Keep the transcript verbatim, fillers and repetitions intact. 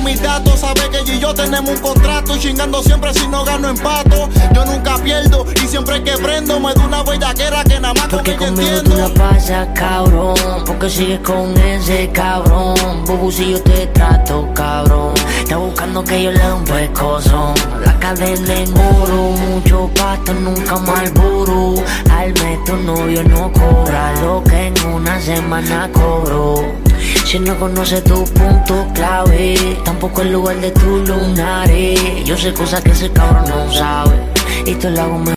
mis datos. Sabe que ella y yo tenemos un contrato. Chingando siempre si no gano empato. Yo nunca pierdo y siempre que prendo me da una bellaquera que nada más porque con conmigo ella tú entiendo. la pasas, cabrón. Porque sigues con ese cabrón. Bubu, si yo te trato, cabrón. Está buscando que yo le dé un pescozo. La cadena en oro, mucho pasto, nunca más burro. Al mes tu novio no cobra lo que en una semana cobro. Si no conoce tu punto clave, tampoco el lugar de tu lunares. Yo sé cosas que ese cabrón no sabe, y te lo hago mejor.